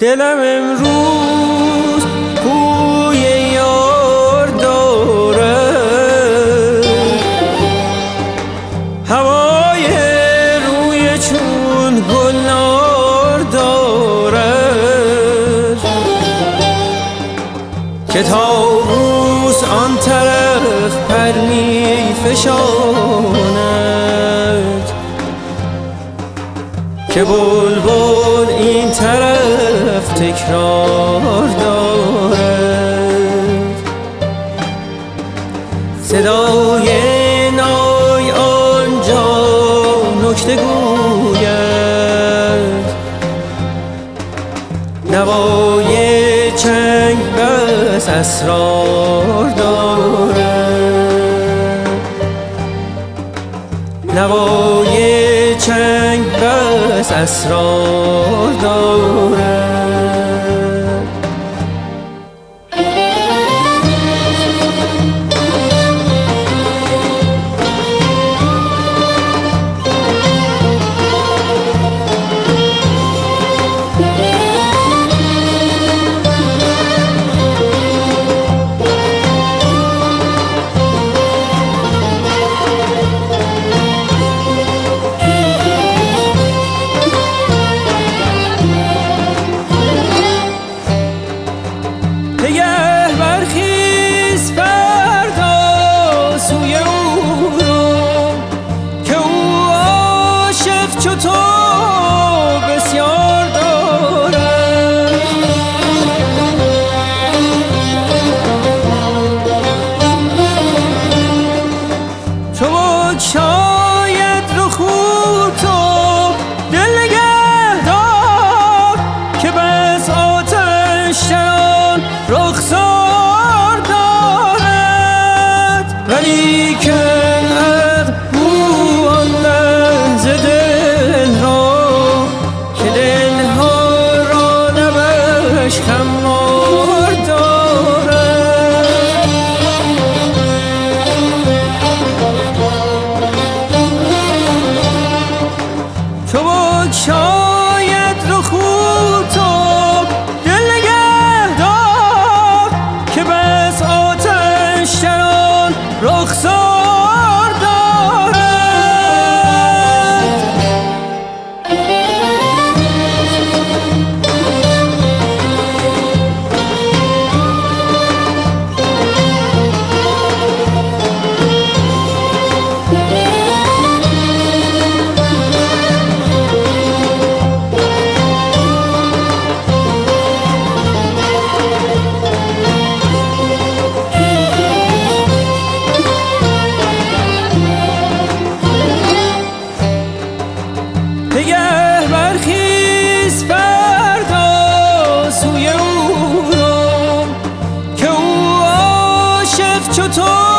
دلم امروز بوی یار داره، هوای روی چون گلنار داره، که طاووس آن طرف پر می فشاند، که بلبل این طرف تکرار دارد. صدای نای آنجا نکته گوید، نوای چنگ بس اسرار دارد، نوای چنگ بس اسرار دارد. تو بسیار دارم، چو شاید رو خود تو دل نگه دار، که بس آتش شان رخسار دارد. ولیکن از او آن لحظه خمار دارد، چو شاید رو خود تو دل نگه دار، که بس آتش شران رخسار دارد. نگه برخیز فردا سوی او رو، که او عاشق چو تو